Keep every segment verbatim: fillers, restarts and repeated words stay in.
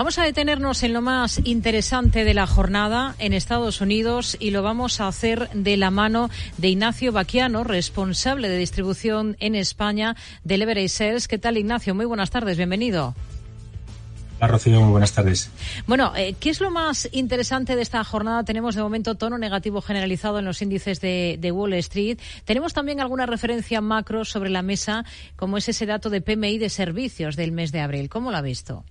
Vamos a detenernos en lo más interesante de la jornada en Estados Unidos y lo vamos a hacer de la mano de Ignacio Baquiano, responsable de distribución en España de Leverage Shares. ¿Qué tal, Ignacio? Muy buenas tardes, bienvenido. Hola, Rocío, muy buenas tardes. Bueno, eh, ¿qué es lo más interesante de esta jornada? Tenemos de momento tono negativo generalizado en los índices de, de Wall Street. Tenemos también alguna referencia macro sobre la mesa, como es ese dato de P M I de servicios del mes de abril. ¿Cómo lo ha visto?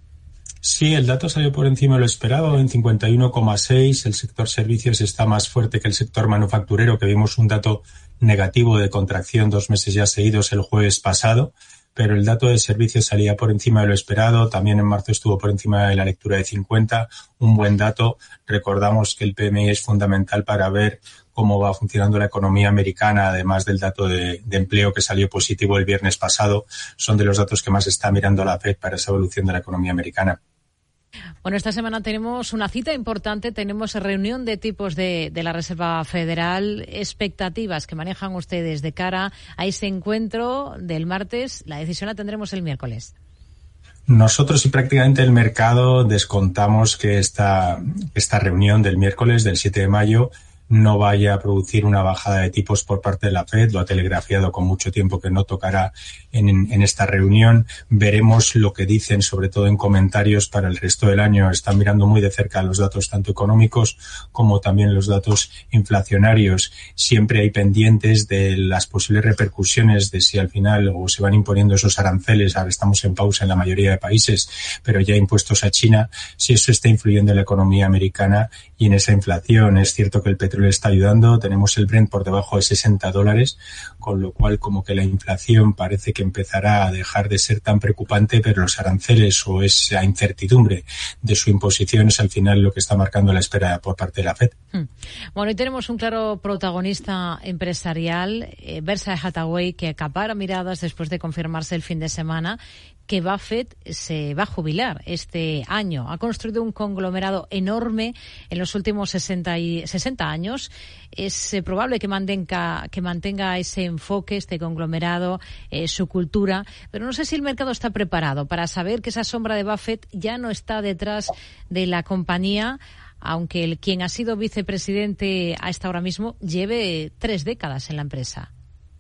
Sí, el dato salió por encima de lo esperado, en cincuenta y uno coma seis. El sector servicios está más fuerte que el sector manufacturero, que vimos un dato negativo de contracción dos meses ya seguidos el jueves pasado. Pero el dato de servicios salía por encima de lo esperado. También en marzo estuvo por encima de la lectura de cincuenta. Un buen dato. Recordamos que el P M I es fundamental para ver cómo va funcionando la economía americana, además del dato de, de empleo que salió positivo el viernes pasado. Son de los datos que más está mirando la Fed para esa evolución de la economía americana. Bueno, esta semana tenemos una cita importante, tenemos reunión de tipos de, de la Reserva Federal, expectativas que manejan ustedes de cara a ese encuentro del martes. La decisión la tendremos el miércoles. Nosotros y prácticamente el mercado descontamos que esta, esta reunión del miércoles, del siete de mayo, no vaya a producir una bajada de tipos por parte de la Fed. Lo ha telegrafiado con mucho tiempo que no tocará en, en esta reunión. Veremos lo que dicen, sobre todo en comentarios para el resto del año. Están mirando muy de cerca los datos tanto económicos como también los datos inflacionarios. Siempre hay pendientes de las posibles repercusiones de si al final o se van imponiendo esos aranceles. Ahora estamos en pausa en la mayoría de países, pero ya impuestos a China, si eso está influyendo en la economía americana y en esa inflación. Es cierto que el petróleo está ayudando, tenemos el Brent por debajo de sesenta dólares, con lo cual como que la inflación parece que empezará a dejar de ser tan preocupante, pero los aranceles o esa incertidumbre de su imposición es al final lo que está marcando la espera por parte de la Fed. Hmm. Bueno, y tenemos un claro protagonista empresarial, eh, Berkshire Hathaway, que acapara miradas después de confirmarse el fin de semana que Buffett se va a jubilar este año. Ha construido un conglomerado enorme en los últimos sesenta, y, sesenta años. Es eh, probable que mantenga, que mantenga ese enfoque, este conglomerado, eh, su cultura, pero no sé si el mercado está preparado para saber que esa sombra de Buffett ya no está detrás de la compañía, aunque el quien ha sido vicepresidente hasta ahora mismo lleve tres décadas en la empresa.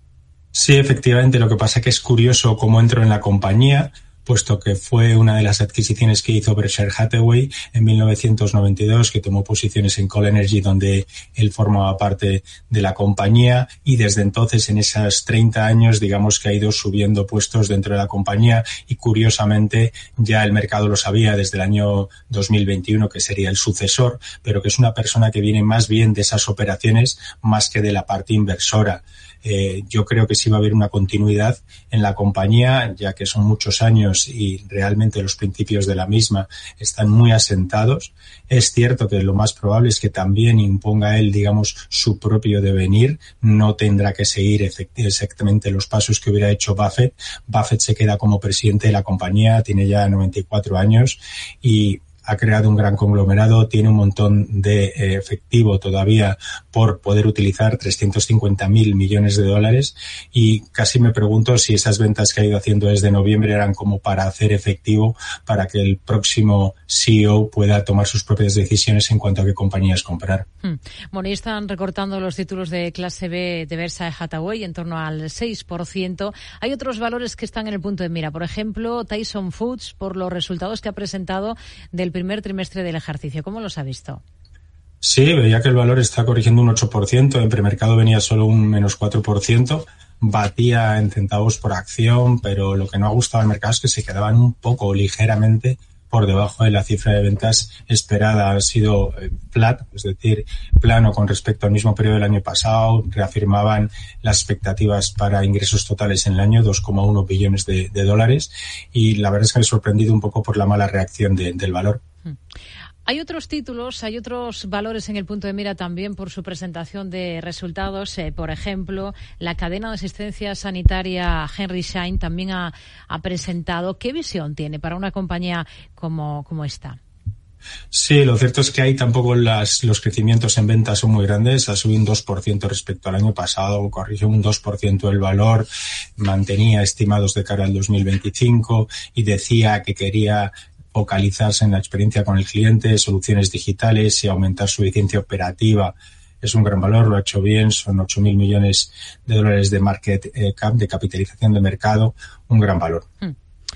Sí, efectivamente. Lo que pasa es que es curioso cómo entró en la compañía, puesto que fue una de las adquisiciones que hizo Berkshire Hathaway en mil novecientos noventa y dos, que tomó posiciones en Coal Energy, donde él formaba parte de la compañía, y desde entonces, en esos treinta años, digamos que ha ido subiendo puestos dentro de la compañía, y curiosamente ya el mercado lo sabía desde el año dos mil veintiuno que sería el sucesor, pero que es una persona que viene más bien de esas operaciones más que de la parte inversora. Eh, yo creo que sí va a haber una continuidad en la compañía, ya que son muchos años y realmente los principios de la misma están muy asentados. Es cierto que lo más probable es que también imponga él, digamos, su propio devenir. No tendrá que seguir exactamente los pasos que hubiera hecho Buffett. Buffett se queda como presidente de la compañía, tiene ya noventa y cuatro años y ha creado un gran conglomerado, tiene un montón de eh, efectivo todavía por poder utilizar, trescientos cincuenta mil millones de dólares, y casi me pregunto si esas ventas que ha ido haciendo desde noviembre eran como para hacer efectivo para que el próximo C E O pueda tomar sus propias decisiones en cuanto a qué compañías comprar. Hmm. Bueno, y están recortando los títulos de clase B de Berkshire Hathaway en torno al seis por ciento. Hay otros valores que están en el punto de mira. Por ejemplo, Tyson Foods, por los resultados que ha presentado del primer trimestre del ejercicio. ¿Cómo los ha visto? Sí, veía que el valor está corrigiendo un ocho por ciento. En premercado venía solo un menos cuatro por ciento. Batía en centavos por acción, pero lo que no ha gustado al mercado es que se quedaban un poco ligeramente por debajo de la cifra de ventas esperada. Ha sido flat, es decir, plano con respecto al mismo periodo del año pasado. Reafirmaban las expectativas para ingresos totales en el año, dos coma uno billones de, de dólares, y la verdad es que me he sorprendido un poco por la mala reacción de, del valor. Hay otros títulos, hay otros valores en el punto de mira también por su presentación de resultados. Eh, por ejemplo, la cadena de asistencia sanitaria Henry Schein también ha, ha presentado. ¿Qué visión tiene para una compañía como, como esta? Sí, lo cierto es que ahí tampoco las, los crecimientos en ventas son muy grandes. Ha subido un dos por ciento respecto al año pasado, corrigió un dos por ciento el valor, mantenía estimados de cara al dos mil veinticinco y decía que quería focalizarse en la experiencia con el cliente, soluciones digitales y aumentar su eficiencia operativa. Es un gran valor, lo ha hecho bien, son ocho mil millones de dólares de market cap, de capitalización de mercado, un gran valor. Hmm.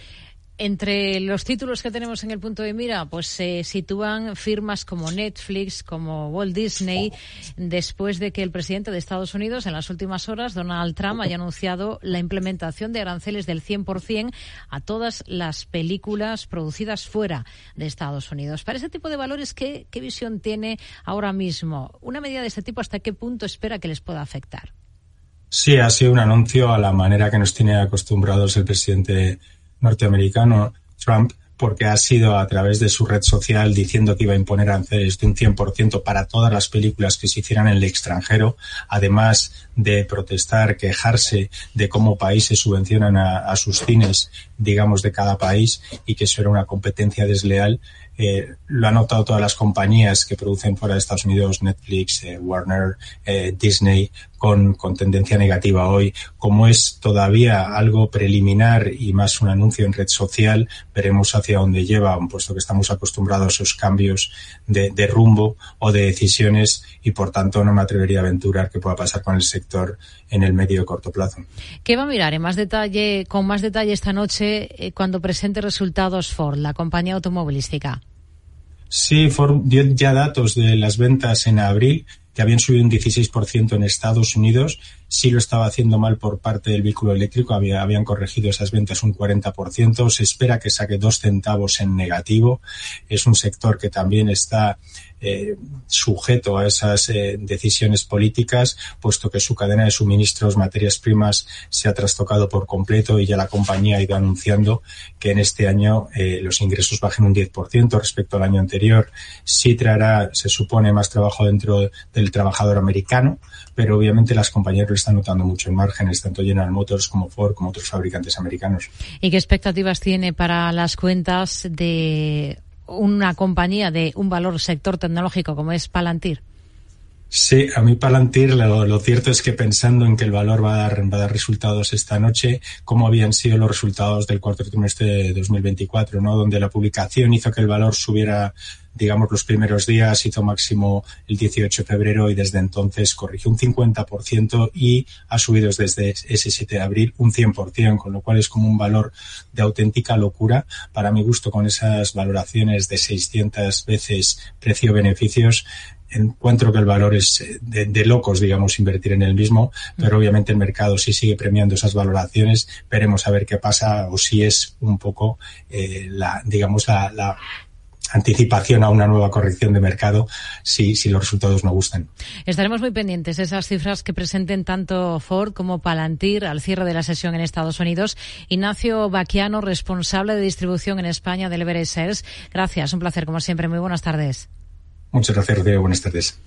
Entre los títulos que tenemos en el punto de mira, pues se sitúan firmas como Netflix, como Walt Disney, después de que el presidente de Estados Unidos, en las últimas horas, Donald Trump, haya anunciado la implementación de aranceles del cien por ciento a todas las películas producidas fuera de Estados Unidos. Para ese tipo de valores, ¿qué, qué visión tiene ahora mismo? Una medida de este tipo, ¿hasta qué punto espera que les pueda afectar? Sí, ha sido un anuncio a la manera que nos tiene acostumbrados el presidente norteamericano Trump, porque ha sido a través de su red social diciendo que iba a imponer aranceles de un cien por ciento para todas las películas que se hicieran en el extranjero, además de protestar, quejarse de cómo países subvencionan a, a sus cines, digamos, de cada país, y que eso era una competencia desleal. Eh, lo han notado todas las compañías que producen fuera de Estados Unidos, Netflix, eh, Warner, eh, Disney, con, con tendencia negativa hoy. Como es todavía algo preliminar y más un anuncio en red social, veremos hacia dónde lleva, puesto que estamos acostumbrados a esos cambios de, de rumbo o de decisiones, y por tanto no me atrevería a aventurar qué pueda pasar con el sector en el medio y corto plazo. ¿Qué va a mirar en más detalle, con más detalle esta noche eh, cuando presente resultados Ford, la compañía automovilística? Sí, Ford dio ya datos de las ventas en abril, que habían subido un dieciséis por ciento en Estados Unidos. Sí lo estaba haciendo mal por parte del vehículo eléctrico, había, habían corregido esas ventas un cuarenta por ciento. Se espera que saque dos centavos en negativo. Es un sector que también está eh, sujeto a esas eh, decisiones políticas, puesto que su cadena de suministros, materias primas, se ha trastocado por completo, y ya la compañía ha ido anunciando que en este año eh, los ingresos bajen un diez por ciento respecto al año anterior. Sí traerá, se supone, más trabajo dentro del trabajador americano, pero obviamente las compañías lo están notando mucho en márgenes, tanto General Motors como Ford como otros fabricantes americanos. ¿Y qué expectativas tiene para las cuentas de una compañía de un valor sector tecnológico como es Palantir? Sí, a mí Palantir lo, lo cierto es que pensando en que el valor va a dar, va a dar resultados esta noche, como habían sido los resultados del cuarto trimestre de dos mil veinticuatro, ¿no? Donde la publicación hizo que el valor subiera, digamos, los primeros días, hizo máximo el dieciocho de febrero y desde entonces corrigió un cincuenta por ciento y ha subido desde ese siete de abril un cien por ciento, con lo cual es como un valor de auténtica locura. Para mi gusto, con esas valoraciones de seiscientas veces precio-beneficios, encuentro que el valor es de, de locos, digamos, invertir en el mismo, pero obviamente el mercado sí sigue premiando esas valoraciones. Veremos a ver qué pasa, o si es un poco eh, la, digamos, la, la anticipación a una nueva corrección de mercado, si, si los resultados no gustan. Estaremos muy pendientes de esas cifras que presenten tanto Ford como Palantir al cierre de la sesión en Estados Unidos. Ignacio Baquiano, responsable de distribución en España del Everest Shares. Gracias, un placer como siempre. Muy buenas tardes. Muchas gracias, Rocío. Buenas tardes.